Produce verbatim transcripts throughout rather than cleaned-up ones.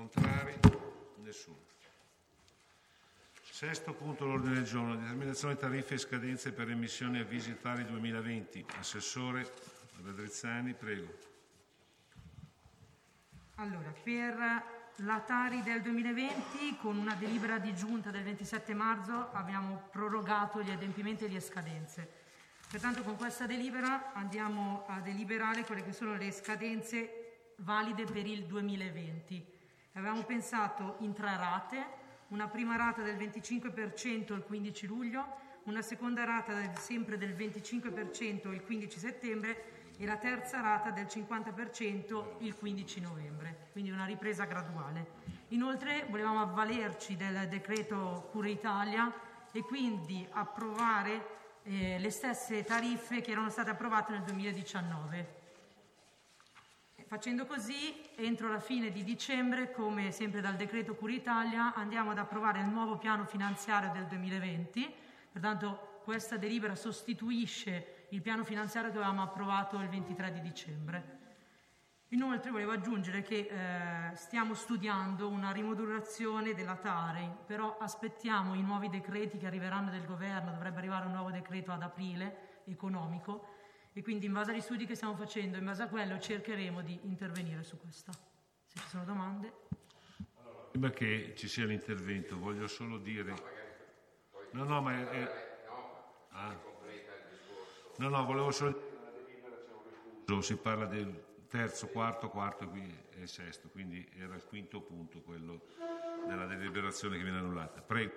Contrari? Nessuno. Sesto punto all'ordine del giorno, determinazione di tariffe e scadenze per emissioni avvisi tali duemilaventi. Assessore Radrizzani, prego. Allora, per la Tari del duemilaventi, con una delibera di giunta del ventisette marzo, abbiamo prorogato gli adempimenti e le scadenze. Pertanto con questa delibera andiamo a deliberare quelle che sono le scadenze valide per il duemilaventi. Avevamo pensato in tre rate, una prima rata del venticinque per cento il quindici luglio, una seconda rata del, sempre del venticinque per cento il quindici settembre e la terza rata del cinquanta per cento il quindici novembre, quindi una ripresa graduale. Inoltre volevamo avvalerci del decreto Cura Italia e quindi approvare eh, le stesse tariffe che erano state approvate nel duemiladiciannove. Facendo così, entro la fine di dicembre, come sempre dal decreto Cura Italia, andiamo ad approvare il nuovo piano finanziario del duemilaventi, pertanto questa delibera sostituisce il piano finanziario che avevamo approvato il ventitré di dicembre. Inoltre volevo aggiungere che eh, stiamo studiando una rimodulazione della Tari, però aspettiamo i nuovi decreti che arriveranno del governo, dovrebbe arrivare un nuovo decreto ad aprile economico, e quindi in base agli studi che stiamo facendo, in base a quello cercheremo di intervenire su questo. Se ci sono domande. Allora, prima che ci sia l'intervento voglio solo dire... No, no, ma... È... Ah. No, no, volevo solo dire... Si parla del terzo, quarto, quarto e sesto, quindi era il quinto punto, quello della deliberazione che viene annullata. Prego.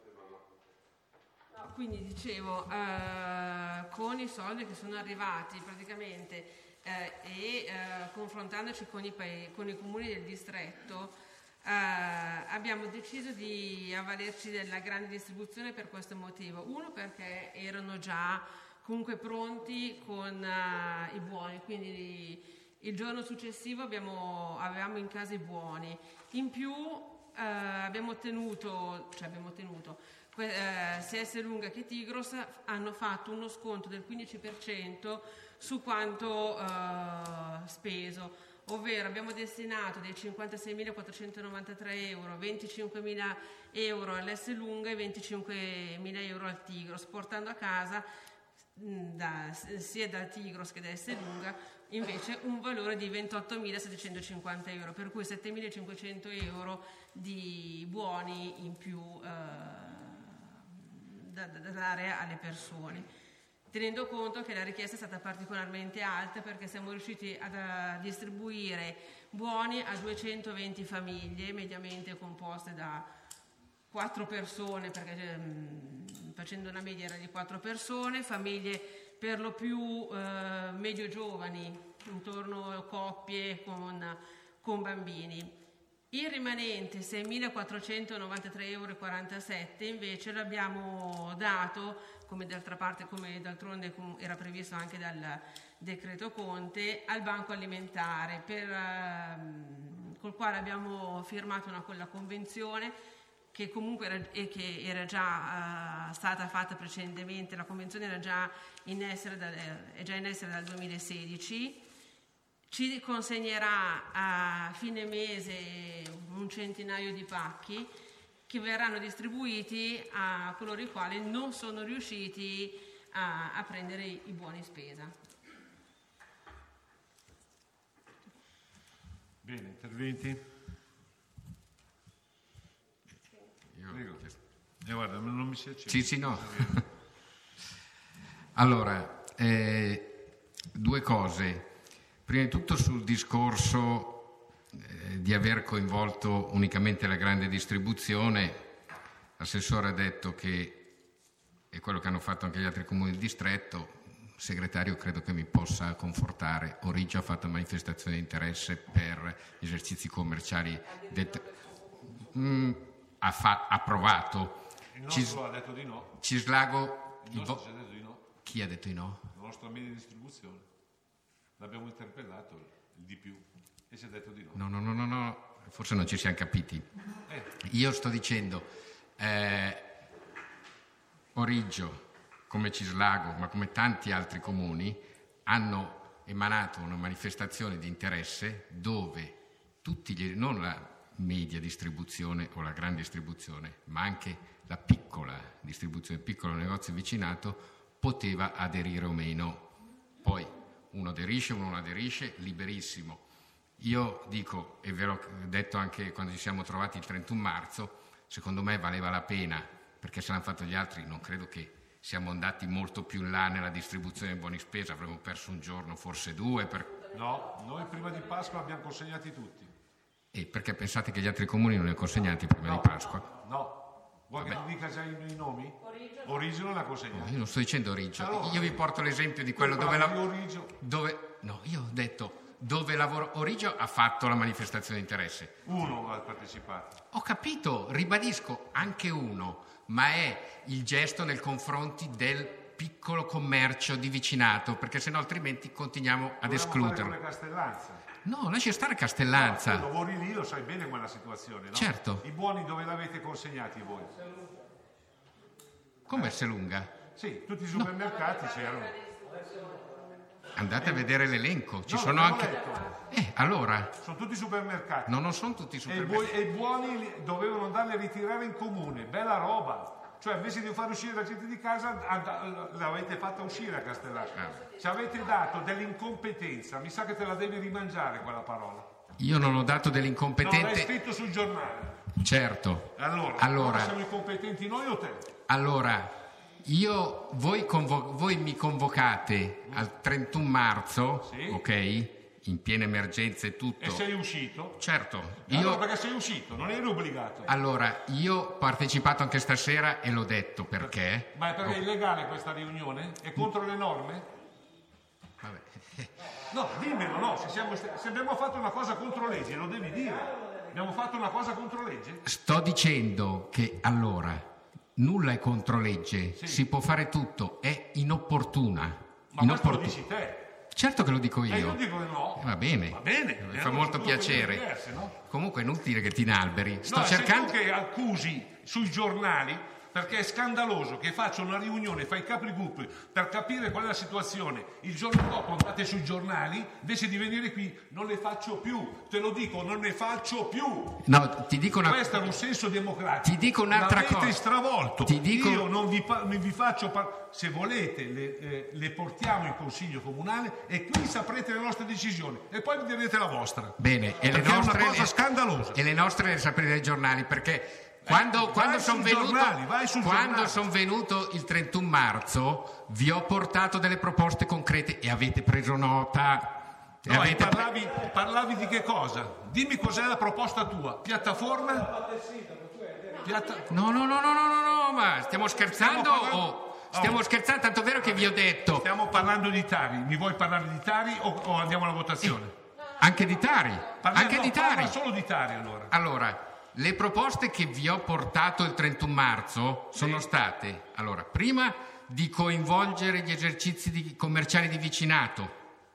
Quindi dicevo, eh, con i soldi che sono arrivati praticamente eh, e eh, confrontandoci con i, paesi, con i comuni del distretto, eh, abbiamo deciso di avvalerci della grande distribuzione per questo motivo. Uno, perché erano già comunque pronti con uh, i buoni, quindi il giorno successivo abbiamo, avevamo in casa i buoni. In più eh, abbiamo ottenuto, cioè abbiamo ottenuto Eh, sia Esselunga che Tigros hanno fatto uno sconto del quindici per cento su quanto eh, speso, ovvero abbiamo destinato dei cinquantaseimilaquattrocentonovantatré euro, venticinquemila euro all'Esselunga e venticinquemila euro al Tigros, portando a casa mh, da, sia dal Tigros che da Esselunga invece un valore di ventottomilasettecentocinquanta euro, per cui settemilacinquecento euro di buoni in più eh, Da, da dare alle persone, tenendo conto che la richiesta è stata particolarmente alta perché siamo riusciti ad, a distribuire buoni a duecentoventi famiglie mediamente composte da quattro persone, perché mh, facendo una media era di quattro persone, famiglie per lo più eh, medio giovani, intorno a coppie con, con bambini. Il rimanente seimilaquattrocentonovantatré euro e quarantasette invece l'abbiamo dato, come d'altra parte, come d'altronde era previsto anche dal decreto Conte, al Banco Alimentare, per, uh, col quale abbiamo firmato una, la convenzione che comunque era, e che era già uh, stata fatta precedentemente. La convenzione era già in essere da, è già in essere dal duemilasedici. Ci consegnerà a fine mese un centinaio di pacchi che verranno distribuiti a coloro i quali non sono riusciti a, a prendere i, i buoni spesa. Bene, interventi? Io... Prego. Eh, guarda, non mi si accende. Sì, sì, no. Allora, eh, due cose. Prima di tutto sul discorso eh, di aver coinvolto unicamente la grande distribuzione, l'assessore ha detto che è quello che hanno fatto anche gli altri comuni del distretto. Il segretario credo che mi possa confortare. Origio ha fatto manifestazione di interesse per gli esercizi commerciali. Det- mm, ha fa- approvato. Il nostro Cis- ha detto di no. Cislago. Il nostro ci ha detto di no. Chi ha detto di no? La nostra media distribuzione. L'abbiamo interpellato, il di più, e si è detto di no. No, no, no, no, no. Forse non ci siamo capiti. Eh. Io sto dicendo, eh, Origgio, come Cislago, ma come tanti altri comuni, hanno emanato una manifestazione di interesse dove tutti gli, non la media distribuzione o la grande distribuzione, ma anche la piccola distribuzione, il piccolo negozio vicinato poteva aderire o meno. Poi uno aderisce, uno non aderisce, liberissimo. Io dico, e ve l'ho detto anche quando ci siamo trovati il trentuno marzo, secondo me valeva la pena, perché se l'hanno fatto gli altri non credo che siamo andati molto più in là nella distribuzione dei buoni spesa, avremmo perso un giorno, forse due. Per... No, noi prima di Pasqua abbiamo consegnati tutti. E perché pensate che gli altri comuni non li hanno consegnati prima no, di Pasqua? No, vuoi Vabbè. che ti dica già i, i nomi? Origio, Origio non l'ha consegnato. No, io non sto dicendo Origio, allora, io vi porto l'esempio di quello dove... La... dove No, io ho detto dove lavoro. Origio ha fatto la manifestazione di interesse. Uno ha partecipato. Ho capito, ribadisco, anche uno, ma è il gesto nei confronti del piccolo commercio di vicinato, perché sennò altrimenti continuiamo ad escluderlo. Come Castellanza. No, lascia stare Castellanza. No, tu lavori lì, lo sai bene quella situazione, no? Certo. I buoni dove l'avete consegnati voi? Come eh. Lunga? Sì, tutti i supermercati no. c'erano. Andate eh. a vedere l'elenco, ci no, sono anche... Letto. Eh, allora... Sono tutti supermercati. No, non sono tutti supermercati. E i buoni dovevano andarli a ritirare in comune, bella roba. Cioè invece di far uscire la gente di casa l'avete fatta uscire a Castellanza. Ah. Ci avete dato dell'incompetenza, mi sa che te la devi rimangiare quella parola. Io non ho dato dell'incompetenza. No, l'hai scritto sul giornale. Certo. Allora, allora siamo incompetenti noi o te? Allora, io, voi, convo- voi mi convocate mm. al trentuno marzo, sì. ok? In piena emergenza e tutto. E sei uscito? Certo. Io... Allora perché sei uscito? Non eri obbligato. Allora, io ho partecipato anche stasera e l'ho detto perché. Ma è perché è illegale questa riunione? È contro le norme? Vabbè. No, dimmelo, no. Se, siamo, se abbiamo fatto una cosa contro legge, lo devi dire. Abbiamo fatto una cosa contro legge? Sto dicendo che allora nulla è contro legge, sì. Si può fare tutto, è inopportuna. Ma Inopport- questo lo dici te. Certo che lo dico io. E io dico no. Va bene. Va bene. Mi fa molto piacere. Diverse, no? Comunque è inutile che ti inalberi. Sto no, cercando. Sei tu che accusi sui giornali, perché è scandaloso che faccia una riunione, fai capigruppo per capire qual è la situazione. Il giorno dopo andate sui giornali, invece di venire qui, non le faccio più. Te lo dico, non ne faccio più. No, ti dico una. Questo è un senso democratico. Ti dico un'altra L'avete cosa. stravolto. Ti dico... Io non vi, pa- non vi faccio par- se volete le, eh, le portiamo in consiglio comunale e qui saprete le nostre decisioni e poi vi direte la vostra. Bene, e perché le nostre è una cosa scandalosa. E le nostre le saprete dai giornali, perché quando, eh, quando sono venuto, quando son venuto il trentuno marzo vi ho portato delle proposte concrete e avete preso nota. No, e avete parlavi, pre- parlavi di che cosa? Dimmi cos'è la proposta tua. Piattaforma? Piatta... No, no, no, no, no, no, no, ma stiamo scherzando stiamo parlando... o stiamo oh. scherzando? Tanto vero che vi ho detto. Stiamo parlando di Tari. Mi vuoi parlare di Tari o, o andiamo alla votazione? Eh, anche di Tari. Parliamo, anche no, di Tari. Parla solo di Tari allora. Allora. Le proposte che vi ho portato il trentuno marzo sono state, allora, prima di coinvolgere gli esercizi di commerciali di vicinato,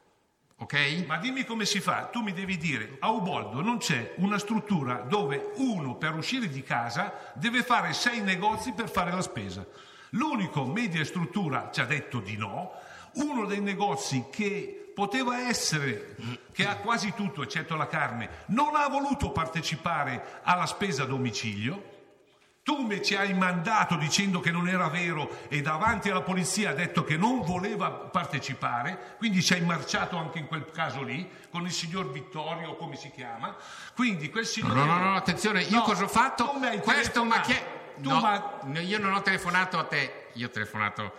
ok? Ma dimmi come si fa, tu mi devi dire, a Uboldo non c'è una struttura dove uno per uscire di casa deve fare sei negozi per fare la spesa. L'unico media struttura ci ha detto di no, uno dei negozi che poteva essere, che ha quasi tutto eccetto la carne, non ha voluto partecipare alla spesa a domicilio. Tu mi ci hai mandato dicendo che non era vero e davanti alla polizia ha detto che non voleva partecipare, quindi ci hai marciato anche in quel caso lì con il signor Vittorio, come si chiama. Quindi quel signore... No, no, no, attenzione, io no, cosa ho fatto? Questo ma che... No, ma... io non ho telefonato a te, io ho telefonato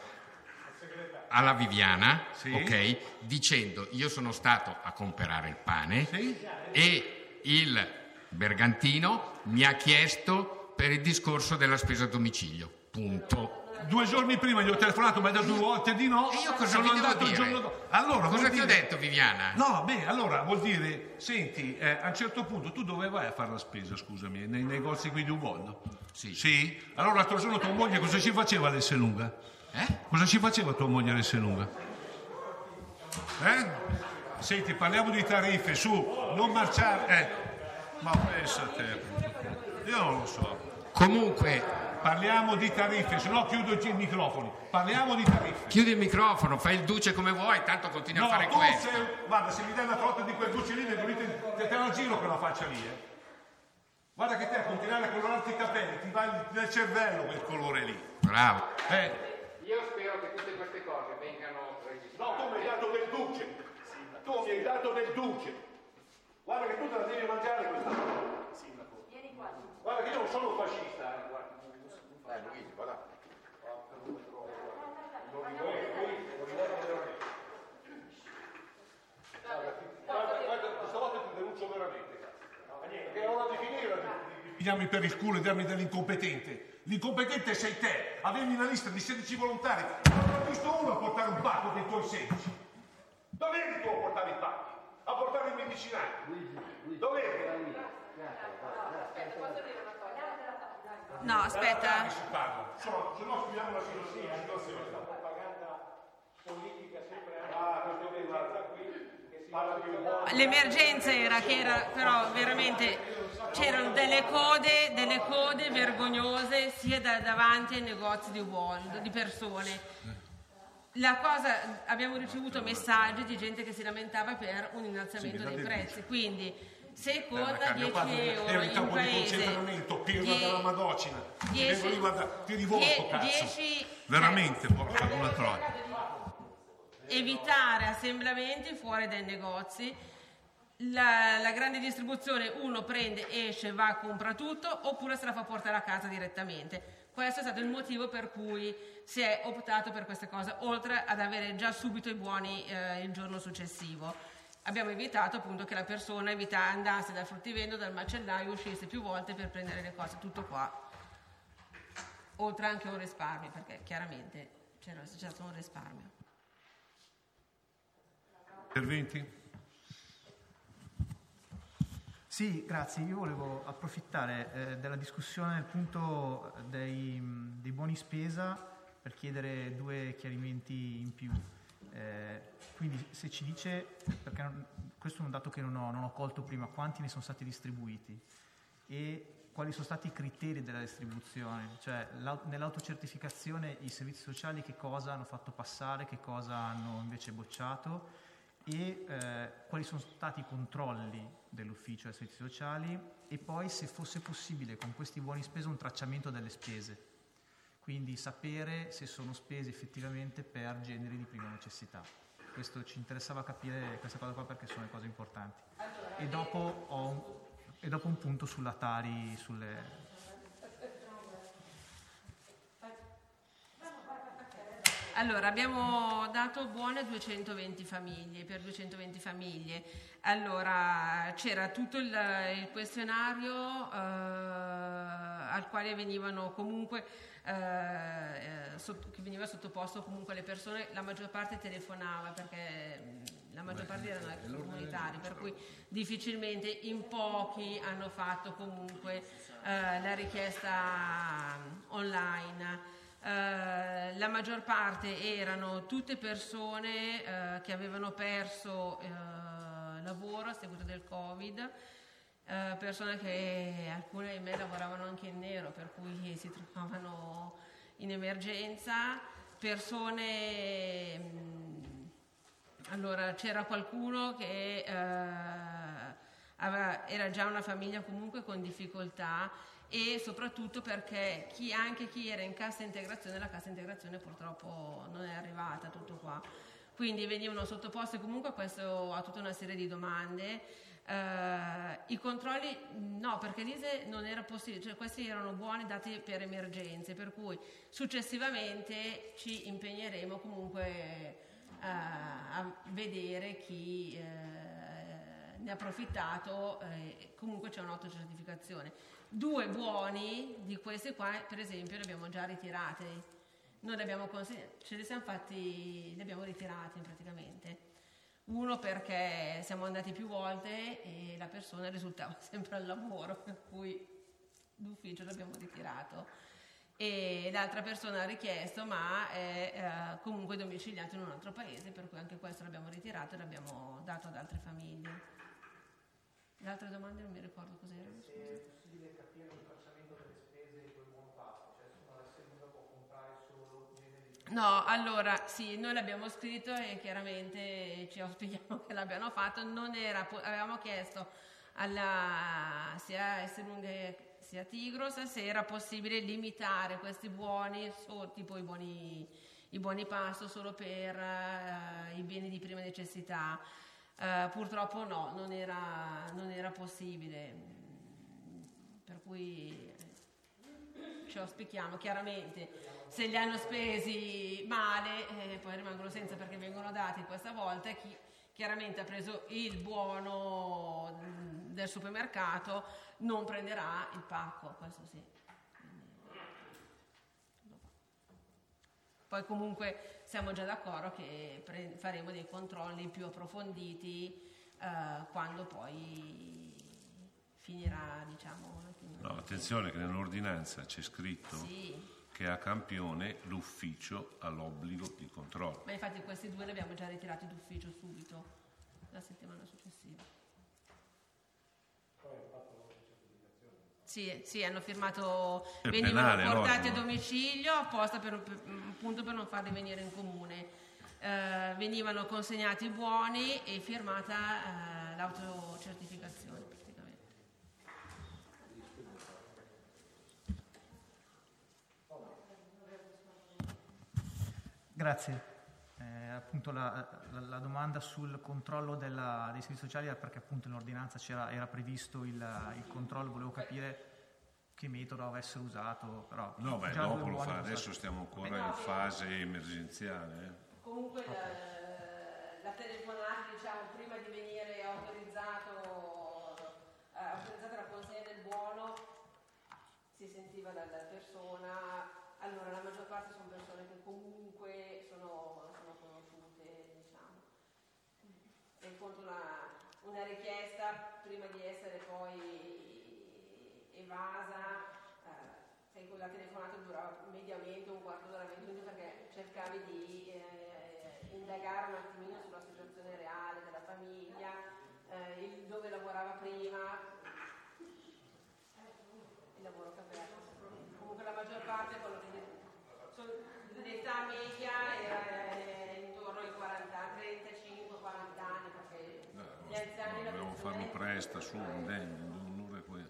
alla Viviana, sì. Ok, dicendo io sono stato a comprare il pane, sì. E il Bergantino mi ha chiesto per il discorso della spesa a domicilio, punto. Due giorni prima gli ho telefonato, mi ha detto due volte di no. E io cosa vi devo dire? Giorno... Allora, cosa ti dire... ho detto, Viviana? No, beh, allora vuol dire, senti, eh, a un certo punto tu dove vai a fare la spesa, scusami, nei negozi qui di Uboldo? Sì. Sì? Allora l'altro giorno tua moglie cosa ci faceva all'Esselunga? Eh? Cosa ci faceva tua moglie all'Esselunga? Eh? Senti, parliamo di tariffe, su, non marciare, eh. Ma pensa a te, io non lo so. Comunque... Parliamo di tariffe, se no chiudo i microfoni. Parliamo di tariffe. Chiudi il microfono, fai il duce come vuoi, tanto continui no, a fare tu questo. Sei, guarda, se mi dai una trotta di quel duce lì, te, te la giro quella faccia lì. Eh. nel cervello quel colore lì. Bravo. Eh. Io spero che tutte queste cose vengano registrate. No, tu mi hai dato del duce. Tu mi hai dato del duce. Guarda che tu te la devi mangiare questa cosa. Sindaco. Vieni qua. Guarda che io non sono fascista. Eh, guarda. Eh, Luigi, guarda. Guarda, guarda, questa volta ti denuncio veramente. Perché è ora di finire. Pigliami per il culo e darmi dell'incompetente. L'incompetente sei te. Avevi una lista di sedici volontari. Non ho visto uno a portare un pacco dei tuoi sedici. Dove eri tu a portare i pacchi? A portare i medicinali? Dove eri? No, aspetta. Si parla. Se no sfidiamo la situazione. La propaganda politica sempre. Ah, questo qui, guarda qui. L'emergenza era che era però veramente c'erano delle code, delle code vergognose sia da, davanti ai negozi di World, di persone. La cosa, abbiamo ricevuto messaggi di gente che si lamentava per un innalzamento dei prezzi, quindi se conta dieci euro era in campo paese, di concentramento, pirla della Madocina, dieci, lì, guarda, ti rivolto, cazzo. dieci, veramente, porca una troia. Evitare assemblamenti fuori dai negozi. La, la grande distribuzione, uno prende, esce, va, compra tutto, oppure se la fa portare a casa direttamente. Questo è stato il motivo per cui si è optato per queste cose, oltre ad avere già subito i buoni eh, il giorno successivo. Abbiamo evitato appunto che la persona evita, andasse dal fruttivendolo, dal macellaio, uscisse più volte per prendere le cose, tutto qua. Oltre anche un risparmio, perché chiaramente c'era, c'è stato un risparmio. Interventi? Sì, grazie. Io volevo approfittare eh, della discussione del punto dei, dei buoni spesa per chiedere due chiarimenti in più. Eh, quindi se ci dice, perché non, questo è un dato che non ho, non ho colto prima, quanti ne sono stati distribuiti e quali sono stati i criteri della distribuzione, cioè nell'autocertificazione i servizi sociali che cosa hanno fatto passare, che cosa hanno invece bocciato e eh, quali sono stati i controlli dell'ufficio dei servizi sociali e poi se fosse possibile con questi buoni spesa un tracciamento delle spese, quindi sapere se sono spese effettivamente per generi di prima necessità. Questo ci interessava capire questa cosa qua perché sono le cose importanti. E dopo ho un, e dopo un punto sulla Tari, sulle... Allora, abbiamo dato buone a duecentoventi famiglie, per duecentoventi famiglie. Allora, c'era tutto il, il questionario eh, al quale venivano comunque, eh, sotto, che veniva sottoposto comunque alle persone, la maggior parte telefonava perché la maggior parte erano extracomunitari, per cui difficilmente in pochi hanno fatto comunque eh, la richiesta online. Uh, la maggior parte erano tutte persone uh, che avevano perso uh, lavoro a seguito del Covid, uh, persone che alcune di me lavoravano anche in nero, per cui si trovavano in emergenza, persone, mh, allora c'era qualcuno che uh, aveva, era già una famiglia comunque con difficoltà e soprattutto perché chi, anche chi era in cassa integrazione, la cassa integrazione purtroppo non è arrivata, tutto qua. Quindi venivano sottoposti comunque a, questo, a tutta una serie di domande. Uh, I controlli no, perché l'I S E non era possibile, cioè questi erano buoni dati per emergenze, per cui successivamente ci impegneremo comunque uh, a vedere chi uh, ne ha approfittato, uh, comunque c'è un'autocertificazione. Due buoni di questi qua, per esempio, li abbiamo già ritirati. Noi li abbiamo consegn- ce li siamo fatti, li abbiamo ritirati praticamente. Uno perché siamo andati più volte e la persona risultava sempre al lavoro, per cui d'ufficio l'abbiamo ritirato. E l'altra persona ha richiesto, ma è eh, comunque domiciliato in un altro paese, per cui anche questo l'abbiamo ritirato e l'abbiamo dato ad altre famiglie. Le altre domande non mi ricordo cos'erano. È possibile capire un tracciamento delle spese col buon pasto? Cioè se una azienda può comprare solo generi di... No, allora sì, noi l'abbiamo scritto e chiaramente ci auspichiamo che l'abbiano fatto. Non era, avevamo chiesto alla, sia Esselunga sia Tigros, se era possibile limitare questi buoni, so, tipo i buoni, i buoni pasto, solo per uh, i beni di prima necessità. Uh, purtroppo no, non era, non era possibile, per cui ci auspichiamo. Chiaramente se li hanno spesi male eh, poi rimangono senza, perché vengono dati questa volta, e chi chiaramente ha preso il buono del supermercato non prenderà il pacco, questo sì. Poi comunque siamo già d'accordo che pre- faremo dei controlli più approfonditi eh, quando poi finirà, diciamo. No, attenzione che nell'ordinanza c'è scritto Sì. che a Campione l'ufficio ha l'obbligo di controllo. Ma infatti questi due li abbiamo già ritirati d'ufficio subito, la settimana successiva. Sì, sì, hanno firmato, È venivano penale, portati no? a domicilio apposta per, per, appunto per non farli venire in comune. Eh, venivano consegnati i buoni e firmata eh, l'autocertificazione praticamente. Grazie. Eh, appunto la, la, la domanda sul controllo della, dei servizi sociali era perché appunto in ordinanza c'era, era previsto il, il controllo, volevo capire che metodo avessero usato, però No, beh, già dopo due lo buoni fa, lo adesso so. stiamo ancora in fase emergenziale. Eh. Comunque la, la telefonata, diciamo, prima di venire autorizzato, eh, autorizzata la consegna del buono, si sentiva dalla persona. Allora, la maggior parte sono persone che comunque sono, sono conosciute, diciamo. E contro una, una richiesta, prima di essere poi evasa, eh, la telefonata durava mediamente un quarto d'ora, venti minuti, perché cercavi di eh, indagare un attimino sulla situazione reale della famiglia, eh, il, dove lavorava prima, il lavoro che aveva. Comunque la maggior parte, quello che l'età media era eh, intorno ai quaranta, trentacinque quaranta anni, perché No, gli anziani la dobbiamo farlo presto, su, indegno, un'ora e poi...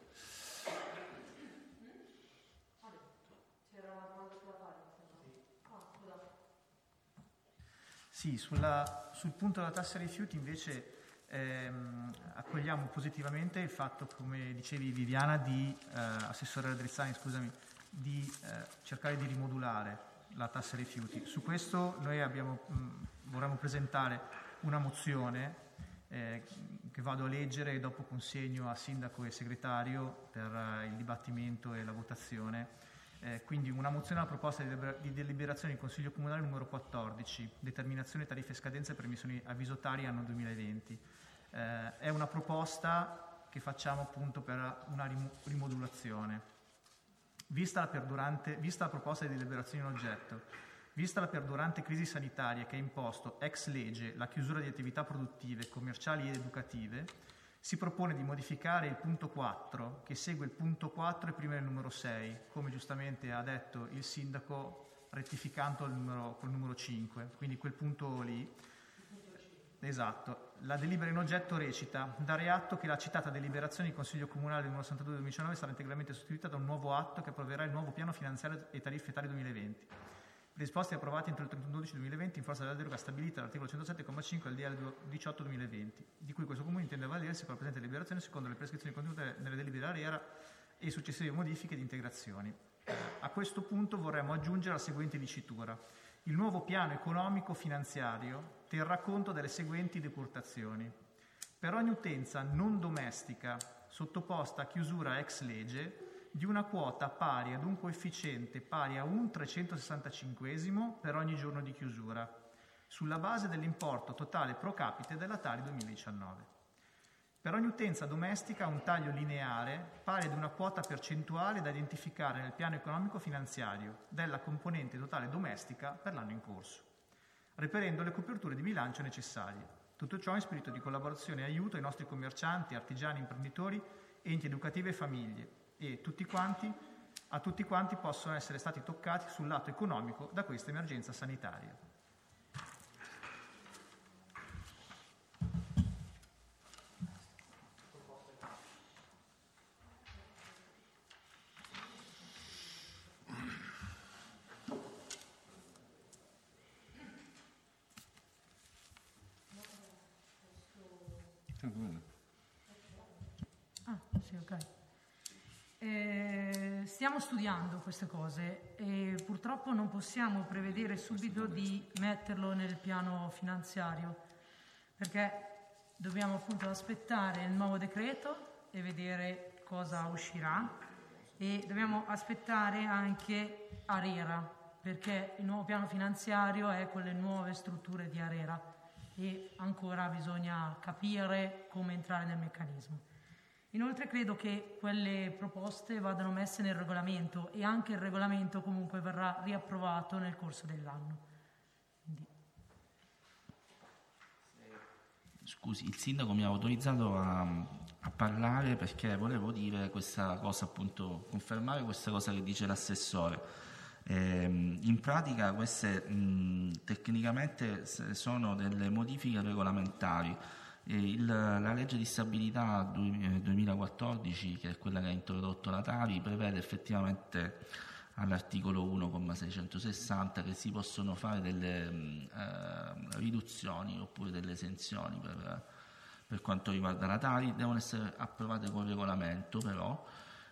Sì, sulla, sul punto della tassa rifiuti invece ehm, accogliamo positivamente il fatto, come dicevi Viviana, di, eh, Assessore Adrizzani, scusami, di eh, cercare di rimodulare la tassa rifiuti. Su questo noi abbiamo, mh, vorremmo presentare una mozione eh, che vado a leggere e dopo consegno a Sindaco e Segretario per eh, il dibattimento e la votazione. Eh, quindi una mozione alla proposta di, delibera- di deliberazione del Consiglio Comunale numero quattordici, determinazione tariffe e scadenze per emissioni avvisotari anno duemilaventi. Eh, è una proposta che facciamo appunto per una rim- rimodulazione. Vista la, perdurante, vista la proposta di deliberazione in oggetto, vista la perdurante crisi sanitaria che ha imposto ex legge la chiusura di attività produttive, commerciali ed educative, si propone di modificare il punto quattro, che segue il punto quattro e prima il numero sei, come giustamente ha detto il Sindaco, rettificando il numero, col numero cinque, quindi quel punto lì. Esatto. La delibera in oggetto recita: dare atto che la citata deliberazione di Consiglio Comunale numero sessantadue del duemiladiciannove sarà integralmente sostituita da un nuovo atto che approverà il nuovo piano finanziario e tariffe tali duemilaventi. Predisposti e approvati entro il trentuno dicembre duemilaventi in forza della deroga stabilita all'articolo centosette comma cinque del D L diciotto duemilaventi, di cui questo Comune intende avvalersi con la presente deliberazione secondo le prescrizioni contenute nelle delibere ARERA e successive modifiche ed integrazioni. A questo punto vorremmo aggiungere la seguente dicitura: il nuovo piano economico finanziario terrà conto delle seguenti decurtazioni. Per ogni utenza non domestica sottoposta a chiusura ex legge, di una quota pari ad un coefficiente pari a un trecentosessantacinquesimo per ogni giorno di chiusura, sulla base dell'importo totale pro capite della Tari duemiladiciannove. Per ogni utenza domestica un taglio lineare pari ad una quota percentuale da identificare nel piano economico finanziario della componente totale domestica per l'anno in corso, reperendo le coperture di bilancio necessarie. Tutto ciò in spirito di collaborazione e aiuto ai nostri commercianti, artigiani, imprenditori, enti educativi e famiglie, e tutti quanti, a tutti quanti possono essere stati toccati sul lato economico da questa emergenza sanitaria. Ah, sì, ok. Eh, stiamo studiando queste cose e purtroppo non possiamo prevedere subito di metterlo nel piano finanziario, perché dobbiamo appunto aspettare il nuovo decreto e vedere cosa uscirà, e dobbiamo aspettare anche ARERA, perché il nuovo piano finanziario è con le nuove strutture di ARERA e ancora bisogna capire come entrare nel meccanismo. Inoltre credo che quelle proposte vadano messe nel regolamento, e anche il regolamento comunque verrà riapprovato nel corso dell'anno. Quindi... Scusi, il sindaco mi ha autorizzato a, a parlare perché volevo dire questa cosa, appunto, confermare questa cosa che dice l'assessore. Eh, in pratica queste mh, tecnicamente sono delle modifiche regolamentari. E il, la legge di stabilità duemilaquattordici, che è quella che ha introdotto la Tari, prevede effettivamente all'articolo uno comma seicentosessanta che si possono fare delle eh, riduzioni oppure delle esenzioni per, per quanto riguarda la Tari. Devono essere approvate con regolamento però,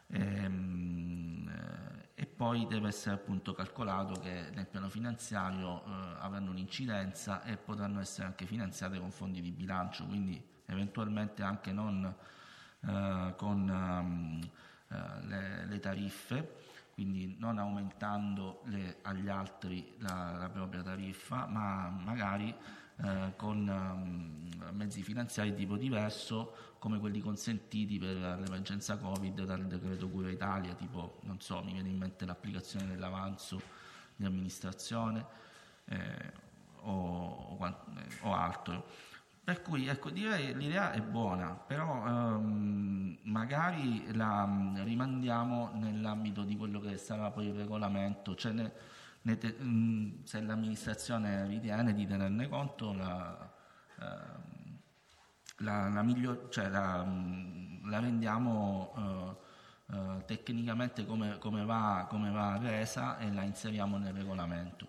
ehm, e poi deve essere appunto calcolato che nel piano finanziario eh, avranno un'incidenza e potranno essere anche finanziate con fondi di bilancio, quindi eventualmente anche non eh, con um, eh, le, le tariffe, quindi non aumentando le, agli altri la, la propria tariffa, ma magari eh, con um, mezzi finanziari di tipo diverso, come quelli consentiti per l'emergenza Covid dal decreto Cura Italia, tipo, non so, mi viene in mente l'applicazione dell'avanzo di amministrazione eh, o, o, o altro. Per cui, ecco, direi l'idea è buona, però ehm, magari la rimandiamo nell'ambito di quello che sarà poi il regolamento, cioè ne, ne te, mh, se l'amministrazione ritiene di tenerne conto, la, eh, la, la, miglior, cioè la, la rendiamo eh, eh, tecnicamente come, come, va, come va resa e la inseriamo nel regolamento.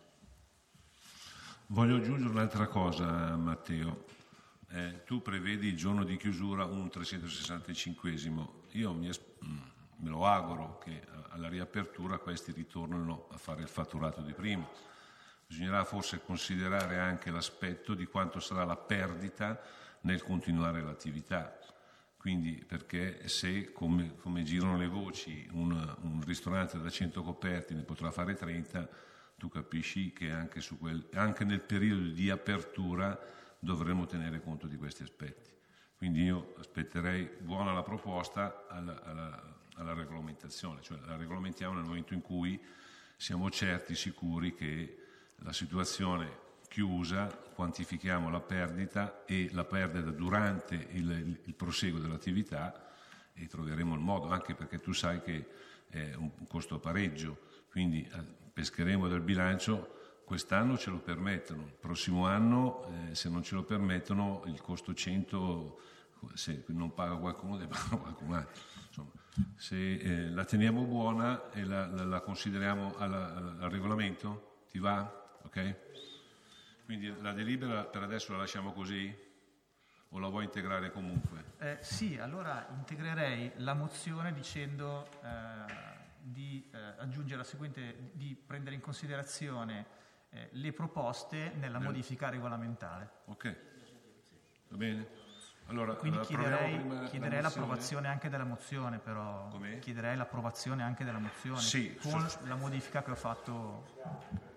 Voglio aggiungere un'altra cosa, Matteo. Eh, tu prevedi il giorno di chiusura un trecentosessantacinquesimo. Io mi, me lo auguro che alla riapertura questi ritornino a fare il fatturato di prima. Bisognerà forse considerare anche l'aspetto di quanto sarà la perdita nel continuare l'attività. Quindi, perché se, come, come girano le voci, un, un ristorante da cento coperti ne potrà fare trenta, tu capisci che anche, su quel, anche nel periodo di apertura dovremo tenere conto di questi aspetti. Quindi io aspetterei buona la proposta alla, alla, alla regolamentazione, cioè la regolamentiamo nel momento in cui siamo certi, sicuri che la situazione chiusa, quantifichiamo la perdita e la perdita durante il, il, il proseguo dell'attività, e troveremo il modo, anche perché tu sai che è un costo a pareggio, quindi pescheremo del bilancio. Quest'anno ce lo permettono, il prossimo anno eh, se non ce lo permettono il costo cento, se non paga qualcuno deve pagare qualcun altro. Insomma, se eh, la teniamo buona e la, la, la consideriamo alla, alla, al regolamento, ti va? Ok? Quindi la delibera per adesso la lasciamo così o la vuoi integrare comunque? Eh, sì, allora integrerei la mozione dicendo eh, di eh, aggiungere la seguente, di prendere in considerazione eh, le proposte nella Bene. modifica regolamentare. Ok, va bene. Allora, quindi chiederei, chiederei la l'approvazione anche della mozione, però Com'è? chiederei l'approvazione anche della mozione Sì, con so- la modifica che ho fatto.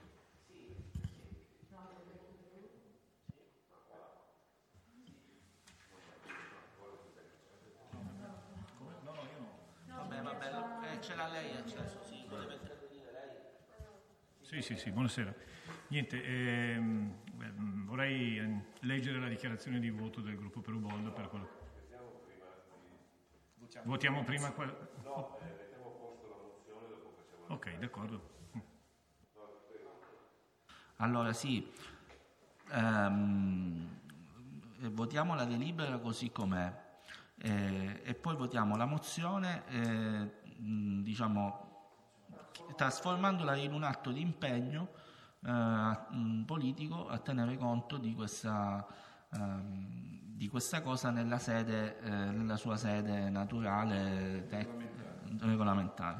Vabbè, vabbè, eh, ce l'ha lei accesso, sì, voleva intervenire lei. Sì, sì, sì, buonasera. Niente, ehm, beh, vorrei eh, leggere la dichiarazione di voto del gruppo Peruboldo per quello. Votiamo prima quella. No, eh, mettiamo a posto la mozione dopo facciamo. Ok, d'accordo. Allora sì, ehm, votiamo la delibera così com'è. Eh, e poi votiamo la mozione, eh, diciamo, trasformandola in un atto di impegno eh, politico a tenere conto di questa, ehm, di questa cosa nella, sede, eh, nella sua sede naturale tec- regolamentare.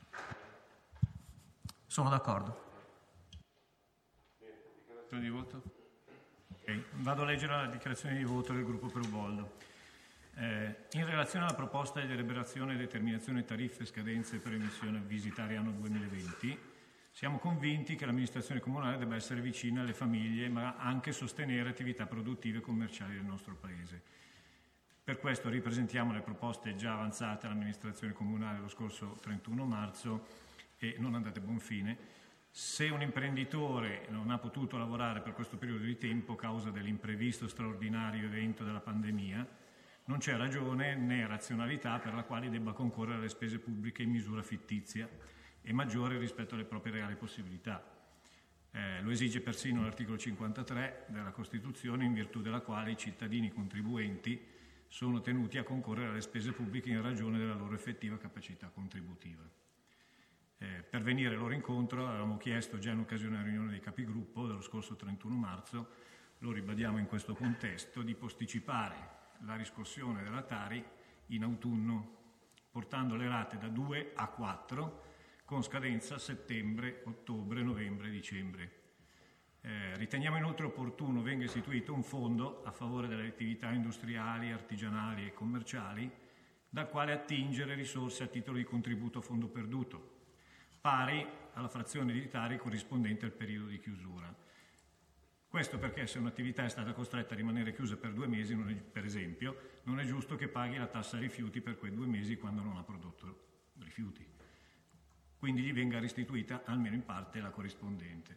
Sono d'accordo. Dichiarazione di voto? Okay. Vado a leggere la dichiarazione di voto del gruppo Peruboldo. Eh, in relazione alla proposta di deliberazione e determinazione tariffe e scadenze per emissione avvisitaria anno duemilaventi, siamo convinti che l'amministrazione comunale debba essere vicina alle famiglie, ma anche sostenere attività produttive e commerciali del nostro Paese. Per questo ripresentiamo le proposte già avanzate all'amministrazione comunale lo scorso trentuno marzo e non andate a buon fine. Se un imprenditore non ha potuto lavorare per questo periodo di tempo a causa dell'imprevisto straordinario evento della pandemia, non c'è ragione né razionalità per la quale debba concorrere alle spese pubbliche in misura fittizia e maggiore rispetto alle proprie reali possibilità. Eh, lo esige persino l'articolo cinquantatré della Costituzione, in virtù della quale i cittadini contribuenti sono tenuti a concorrere alle spese pubbliche in ragione della loro effettiva capacità contributiva. Eh, per venire loro incontro avevamo chiesto già in occasione della riunione dei capigruppo dello scorso trentuno marzo, lo ribadiamo in questo contesto, di posticipare la riscossione della Tari in autunno, portando le rate da due a quattro con scadenza settembre, ottobre, novembre e dicembre. Eh, riteniamo inoltre opportuno venga istituito un fondo a favore delle attività industriali, artigianali e commerciali, dal quale attingere risorse a titolo di contributo a fondo perduto, pari alla frazione di Tari corrispondente al periodo di chiusura. Questo perché se un'attività è stata costretta a rimanere chiusa per due mesi, non è, per esempio, non è giusto che paghi la tassa rifiuti per quei due mesi quando non ha prodotto rifiuti. Quindi gli venga restituita almeno in parte la corrispondente.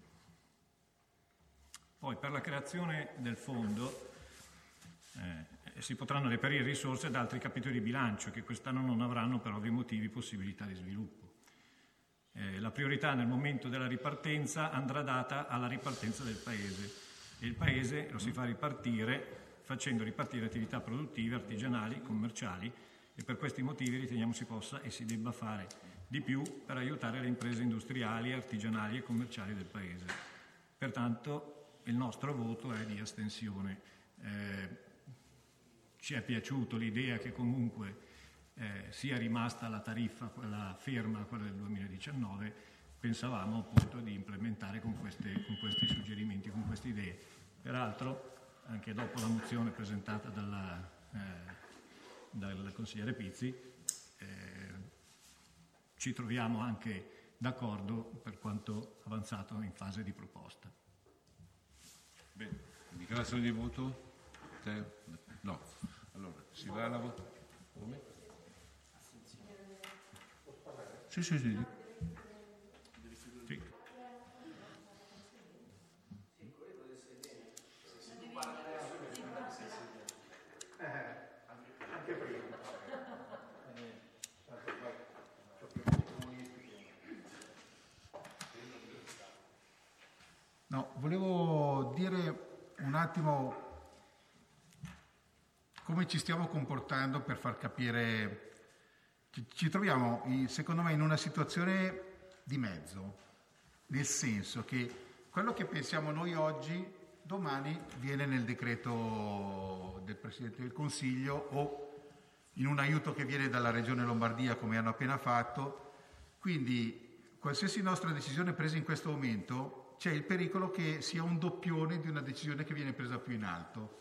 Poi per la creazione del fondo eh, si potranno reperire risorse da altri capitoli di bilancio che quest'anno non avranno per ovvi motivi possibilità di sviluppo. Eh, la priorità nel momento della ripartenza andrà data alla ripartenza del Paese e il Paese lo si fa ripartire facendo ripartire attività produttive, artigianali, commerciali e per questi motivi riteniamo si possa e si debba fare di più per aiutare le imprese industriali, artigianali e commerciali del Paese. Pertanto il nostro voto è di astensione. Eh, ci è piaciuto l'idea che comunque Eh, sia rimasta la tariffa, quella ferma, quella del duemiladiciannove, pensavamo appunto di implementare con, queste, con questi suggerimenti, con queste idee. Peraltro, anche dopo la mozione presentata dalla, eh, dal consigliere Pizzi, eh, ci troviamo anche d'accordo per quanto avanzato in fase di proposta. Bene, dichiarazione di voto? Te? No. Allora, si va alla votazione. Come? Sì, sì, sì. Sì. No, volevo dire un attimo come ci stiamo comportando per far capire. Ci troviamo, secondo me, in una situazione di mezzo, nel senso che quello che pensiamo noi oggi, domani viene nel decreto del Presidente del Consiglio o in un aiuto che viene dalla Regione Lombardia, come hanno appena fatto. Quindi, qualsiasi nostra decisione presa in questo momento, c'è il pericolo che sia un doppione di una decisione che viene presa più in alto.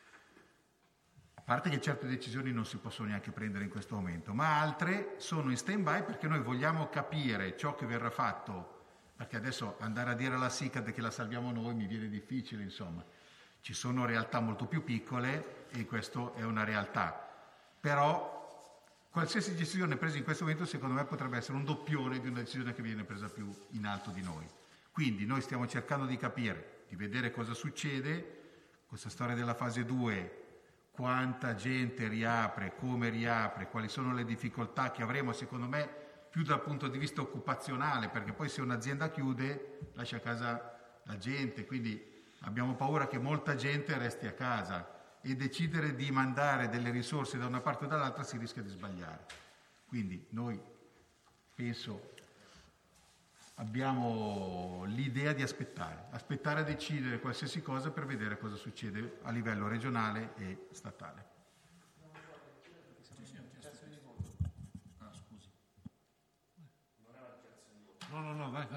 A parte che certe decisioni non si possono neanche prendere in questo momento, ma altre sono in stand-by perché noi vogliamo capire ciò che verrà fatto, perché adesso andare a dire alla SICAD che la salviamo noi mi viene difficile, insomma. Ci sono realtà molto più piccole e questo è una realtà. Però qualsiasi decisione presa in questo momento secondo me potrebbe essere un doppione di una decisione che viene presa più in alto di noi. Quindi noi stiamo cercando di capire, di vedere cosa succede, questa storia della fase due, quanta gente riapre, come riapre, quali sono le difficoltà che avremo, secondo me, più dal punto di vista occupazionale, perché poi se un'azienda chiude lascia a casa la gente, quindi abbiamo paura che molta gente resti a casa e decidere di mandare delle risorse da una parte o dall'altra si rischia di sbagliare. Quindi noi penso abbiamo l'idea di aspettare, aspettare a decidere qualsiasi cosa per vedere cosa succede a livello regionale e statale. No, no, no, vai, vai.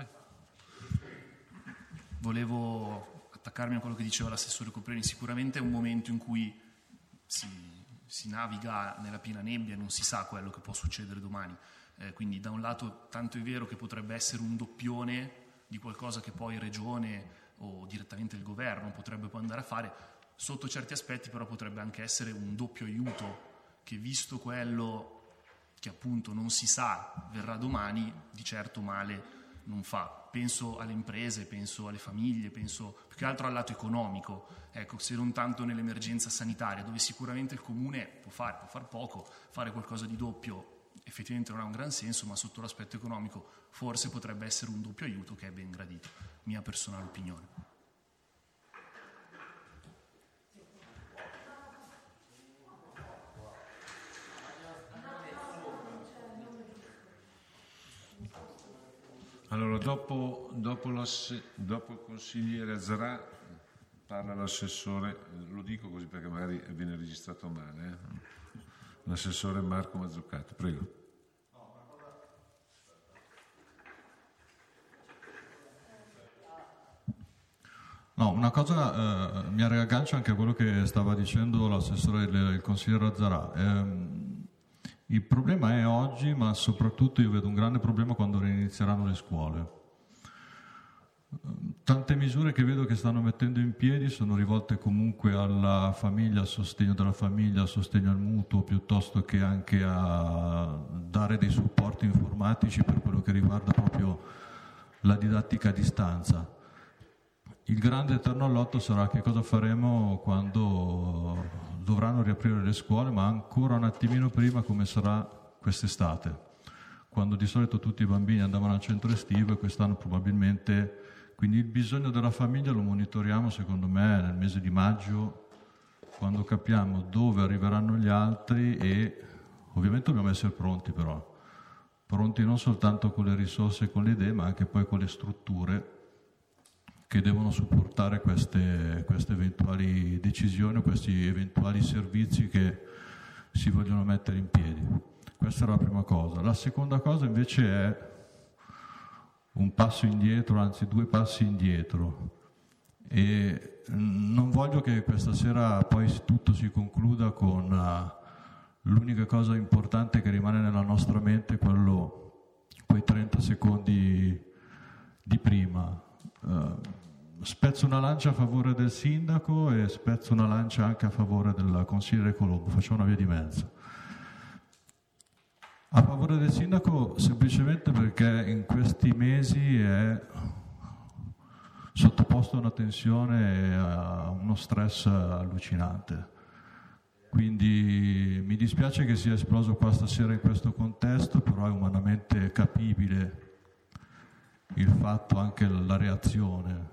Volevo attaccarmi a quello che diceva l'assessore Copreni. Sicuramente è un momento in cui si, si naviga nella piena nebbia e non si sa quello che può succedere domani. Eh, quindi da un lato tanto è vero che potrebbe essere un doppione di qualcosa che poi Regione o direttamente il governo potrebbe poi andare a fare, sotto certi aspetti però potrebbe anche essere un doppio aiuto che, visto quello che appunto non si sa verrà domani, di certo male non fa. Penso alle imprese, penso alle famiglie, penso più che altro al lato economico, ecco, se non tanto nell'emergenza sanitaria, dove sicuramente il comune può fare, può far poco, fare qualcosa di doppio effettivamente non ha un gran senso, ma sotto l'aspetto economico forse potrebbe essere un doppio aiuto che è ben gradito, mia personale opinione. Allora, dopo, dopo, dopo il consigliere Azzarà parla l'assessore, lo dico così perché magari viene registrato male, eh? L'assessore Marco Mazzucato, prego. No, una cosa, eh, mi riaggancio anche a quello che stava dicendo l'assessore, il, il consigliere Azzarà. Eh, il problema è oggi, ma soprattutto io vedo un grande problema quando inizieranno le scuole. Tante misure che vedo che stanno mettendo in piedi sono rivolte comunque alla famiglia, al sostegno della famiglia, al sostegno al mutuo, piuttosto che anche a dare dei supporti informatici per quello che riguarda proprio la didattica a distanza. Il grande eterno all'otto sarà che cosa faremo quando dovranno riaprire le scuole, ma ancora un attimino prima come sarà quest'estate, quando di solito tutti i bambini andavano al centro estivo e quest'anno probabilmente. Quindi il bisogno della famiglia lo monitoriamo secondo me nel mese di maggio, quando capiamo dove arriveranno gli altri, e ovviamente dobbiamo essere pronti però, pronti non soltanto con le risorse e con le idee, ma anche poi con le strutture che devono supportare queste, queste eventuali decisioni o questi eventuali servizi che si vogliono mettere in piedi. Questa era la prima cosa. La seconda cosa invece è un passo indietro, anzi due passi indietro, e non voglio che questa sera poi tutto si concluda con uh, l'unica cosa importante che rimane nella nostra mente, quello, quei trenta secondi di prima. Uh, spezzo una lancia a favore del sindaco e spezzo una lancia anche a favore del consigliere Colombo, facciamo una via di mezzo. A favore del sindaco semplicemente perché in questi mesi è sottoposto a una tensione e a uno stress allucinante. Quindi mi dispiace che sia esploso qua stasera in questo contesto, però è umanamente capibile il fatto, anche la reazione.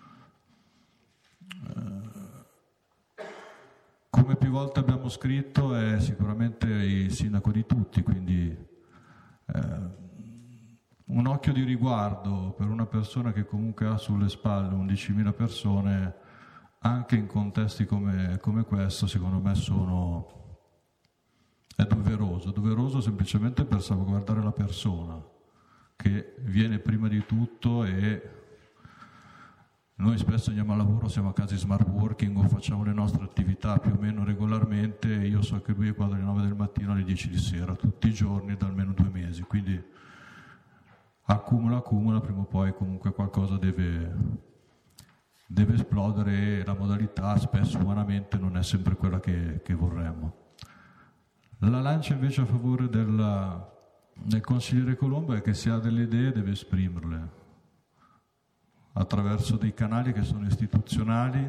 Come più volte abbiamo scritto, è sicuramente il sindaco di tutti, quindi eh, un occhio di riguardo per una persona che comunque ha sulle spalle undicimila persone, anche in contesti come, come questo, secondo me sono, è doveroso, doveroso semplicemente per salvaguardare la persona, che viene prima di tutto. E noi spesso andiamo al lavoro, siamo a casa in smart working o facciamo le nostre attività più o meno regolarmente. Io so che lui è qua dalle nove del mattino alle dieci di sera, tutti i giorni da almeno due mesi, quindi accumula, accumula, prima o poi comunque qualcosa deve, deve esplodere, e la modalità spesso umanamente non è sempre quella che, che vorremmo. La lancia invece a favore della, del consigliere Colombo è che se ha delle idee deve esprimerle attraverso dei canali che sono istituzionali.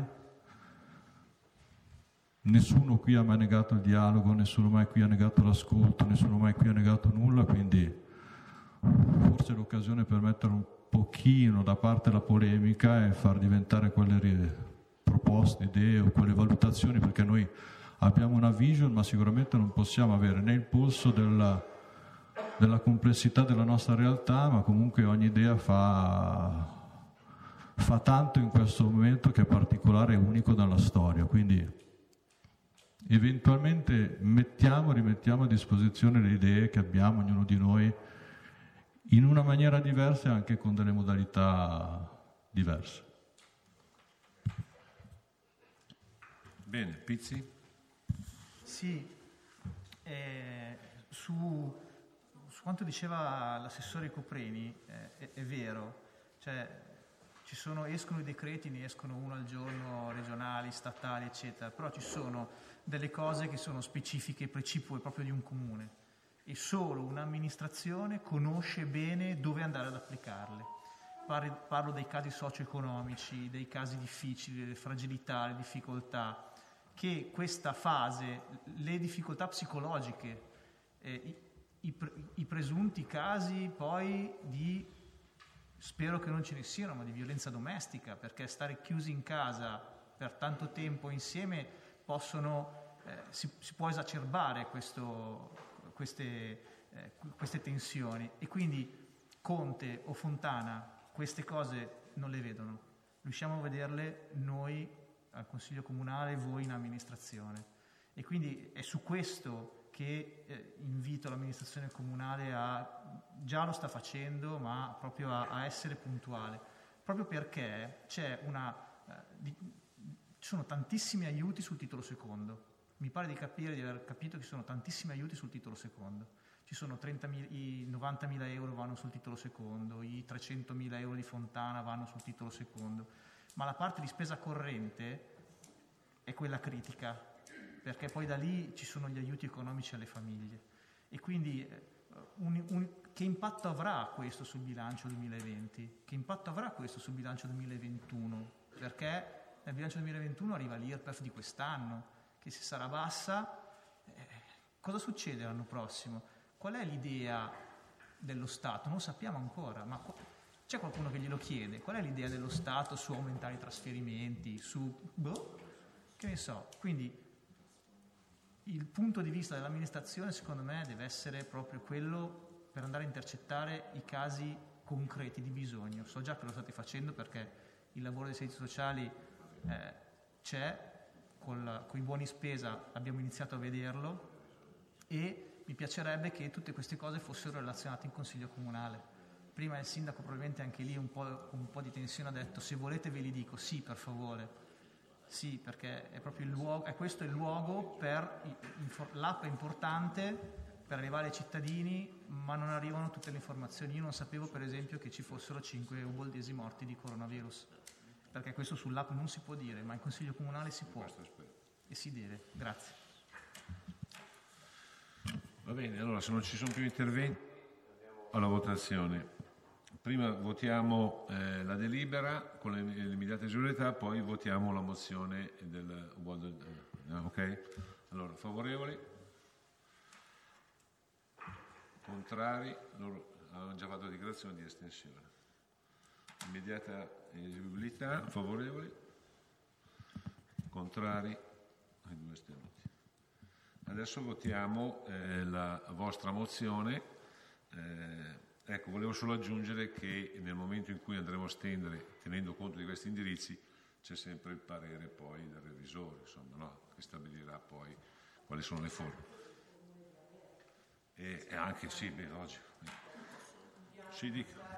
Nessuno qui ha mai negato il dialogo, nessuno mai qui ha negato l'ascolto, nessuno mai qui ha negato nulla, quindi forse l'occasione per mettere un pochino da parte la polemica e far diventare quelle proposte, idee o quelle valutazioni, perché noi abbiamo una vision, ma sicuramente non possiamo avere né il polso della della complessità della nostra realtà, ma comunque ogni idea fa, fa tanto in questo momento che è particolare e unico nella storia, quindi eventualmente mettiamo, rimettiamo a disposizione le idee che abbiamo ognuno di noi in una maniera diversa e anche con delle modalità diverse. Bene, Pizzi? Sì, eh, su, su quanto diceva l'assessore Copreni eh, è, è vero, cioè ci sono, escono i decreti, ne escono uno al giorno, regionali, statali, eccetera, però ci sono delle cose che sono specifiche, precipue proprio di un comune e solo un'amministrazione conosce bene dove andare ad applicarle. Parlo, parlo dei casi socio-economici, dei casi difficili, delle fragilità, le difficoltà, che questa fase, le difficoltà psicologiche, eh, i, i, i presunti casi poi di, spero che non ce ne siano, ma di violenza domestica, perché stare chiusi in casa per tanto tempo insieme possono, eh, si, si può esacerbare questo, queste, eh, queste tensioni e quindi Conte o Fontana queste cose non le vedono, riusciamo a vederle noi al Consiglio Comunale, voi in amministrazione e quindi è su questo che eh, invito l'amministrazione comunale a, già lo sta facendo, ma proprio a, a essere puntuale, proprio perché c'è una, eh, di, ci sono tantissimi aiuti sul titolo secondo, mi pare di capire, di aver capito che ci sono tantissimi aiuti sul titolo secondo, ci sono trentamila, i novantamila euro vanno sul titolo secondo, i trecentomila euro di Fontana vanno sul titolo secondo, ma la parte di spesa corrente è quella critica, perché poi da lì ci sono gli aiuti economici alle famiglie e quindi un, un, che impatto avrà questo sul bilancio duemilaventi? Che impatto avrà questo sul bilancio duemilaventuno? Perché nel bilancio duemilaventuno arriva l'I R P E F di quest'anno, che se sarà bassa, eh, cosa succede l'anno prossimo? Qual è l'idea dello Stato? Non lo sappiamo ancora, ma c'è qualcuno che glielo chiede? Qual è l'idea dello Stato su aumentare i trasferimenti, su... boh, che ne so. Quindi il punto di vista dell'amministrazione secondo me deve essere proprio quello per andare a intercettare i casi concreti di bisogno. So già che lo state facendo perché il lavoro dei servizi sociali eh, c'è, con i buoni spesa abbiamo iniziato a vederlo e mi piacerebbe che tutte queste cose fossero relazionate in Consiglio Comunale. Prima il sindaco probabilmente anche lì un po', un po' di tensione ha detto se volete ve li dico, sì per favore, sì perché è proprio il luogo, è questo il luogo per, l'app è importante per arrivare ai cittadini ma non arrivano tutte le informazioni. Io non sapevo per esempio che ci fossero cinque uboldesi morti di coronavirus, perché questo sull'app non si può dire, ma in Consiglio Comunale si può e si deve. Grazie. Va bene, allora se non ci sono più interventi alla votazione. Prima votiamo eh, la delibera con le, le immediate esecutività, poi votiamo la mozione del Ubaldo. Ok? Allora, favorevoli? Contrari? Loro hanno già fatto la dichiarazione di estensione. Immediata eseguibilità, favorevoli? Contrari? I due astenuti. Adesso votiamo eh, la vostra mozione. Eh, ecco, volevo solo aggiungere che nel momento in cui andremo a stendere, tenendo conto di questi indirizzi, c'è sempre il parere poi del revisore, insomma, no? Che stabilirà poi quali sono le forme. E, e anche, sì, beh, logico. Sì, dica.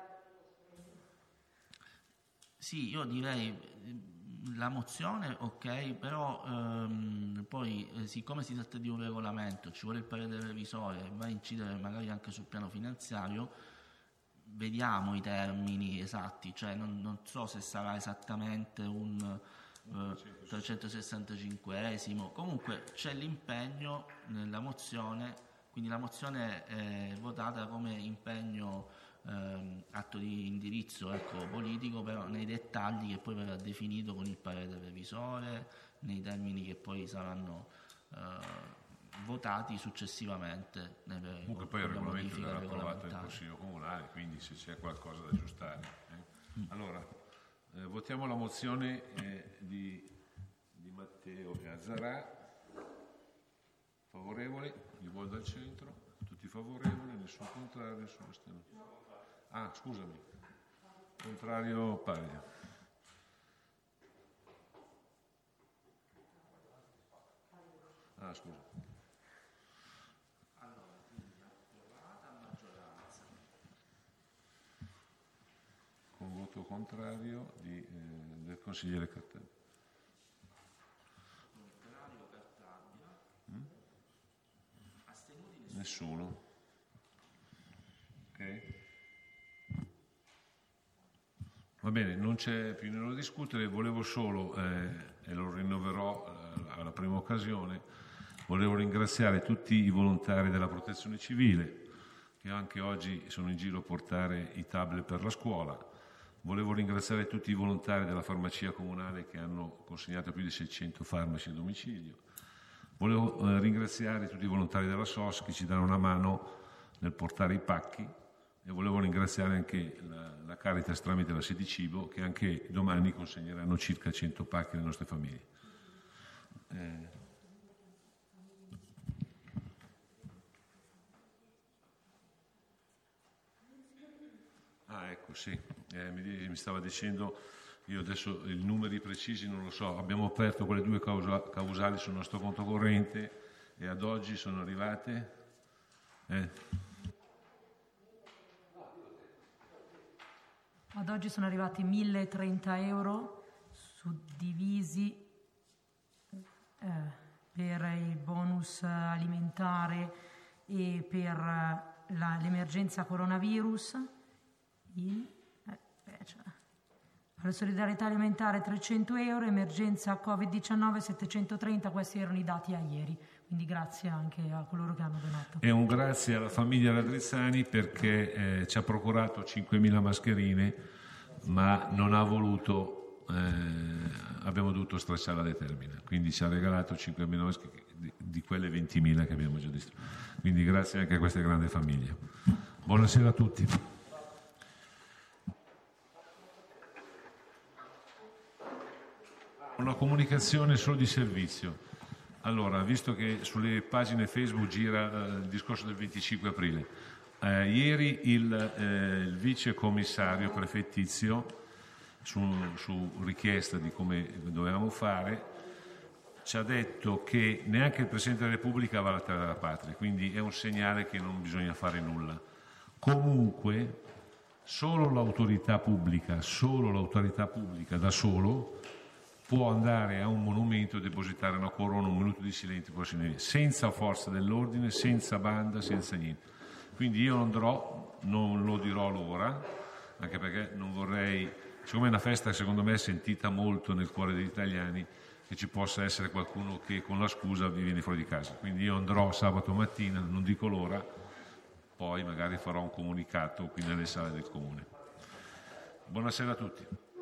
Sì, io direi la mozione ok, però ehm, poi eh, siccome si tratta di un regolamento, ci vuole il parere del revisore, va a incidere magari anche sul piano finanziario, vediamo i termini esatti, cioè non, non so se sarà esattamente un eh, trecentosessantacinquesimo, comunque c'è l'impegno nella mozione, quindi la mozione è votata come impegno Ehm, atto di indirizzo ecco, politico, però nei dettagli che poi verrà definito con il parere del revisore, nei termini che poi saranno eh, votati successivamente. Comunque poi il regolamento verrà approvato in Consiglio Comunale, quindi se c'è qualcosa da aggiustare. Eh. Mm. Allora, eh, votiamo la mozione eh, di, di Matteo e Azzarà. Favorevoli? Il voto al centro. Tutti Tutti favorevoli, nessun contrario, nessun astenuto. Ah, scusami. Contrario Paglia. Ah, scusa. Con voto contrario di, eh, del consigliere Cartabia. Mm? Nessuno. Ok. Va bene, non c'è più nulla da discutere, volevo solo, eh, e lo rinnoverò eh, alla prima occasione, volevo ringraziare tutti i volontari della Protezione Civile che anche oggi sono in giro a portare i tablet per la scuola. Volevo ringraziare tutti i volontari della farmacia comunale che hanno consegnato più di seicento farmaci a domicilio. Volevo eh, ringraziare tutti i volontari della S O S che ci danno una mano nel portare i pacchi e volevo ringraziare anche la, la Caritas tramite la Sedi Cibo che anche domani consegneranno circa cento pacchi alle nostre famiglie. Eh, Ah, ecco, sì, eh, mi, mi stava dicendo, io adesso i numeri precisi non lo so, abbiamo aperto quelle due causa, causali sul nostro conto corrente e ad oggi sono arrivate? Eh. Ad oggi sono arrivati mille trenta euro suddivisi eh, per il bonus alimentare e per la, l'emergenza coronavirus. In, eh, beh, cioè, per la solidarietà alimentare trecento euro, emergenza covid diciannove settecentotrenta, questi erano i dati a ieri, quindi grazie anche a coloro che hanno donato. E un grazie alla famiglia Radrizzani perché eh, ci ha procurato cinquemila mascherine, ma non ha voluto, eh, abbiamo dovuto stracciare la determina, quindi ci ha regalato cinquemila mascherine di, di quelle ventimila che abbiamo già distribuito. Quindi grazie anche a questa grande famiglia. Buonasera a tutti. Una comunicazione solo di servizio. Allora, visto che sulle pagine Facebook gira eh, il discorso del venticinque aprile, eh, ieri il, eh, il vice commissario prefettizio, su, su richiesta di come dovevamo fare, ci ha detto che neanche il Presidente della Repubblica va alla terra della patria, quindi è un segnale che non bisogna fare nulla. Comunque, solo l'autorità pubblica, solo l'autorità pubblica da solo può andare a un monumento e depositare una corona, un minuto di silenzio, senza forza dell'ordine, senza banda, senza niente. Quindi io non dirò, non lo dirò l'ora, anche perché non vorrei, siccome è una festa secondo me sentita molto nel cuore degli italiani, che ci possa essere qualcuno che con la scusa vi viene fuori di casa. Quindi io andrò sabato mattina, non dico l'ora, poi magari farò un comunicato qui nelle sale del Comune. Buonasera a tutti.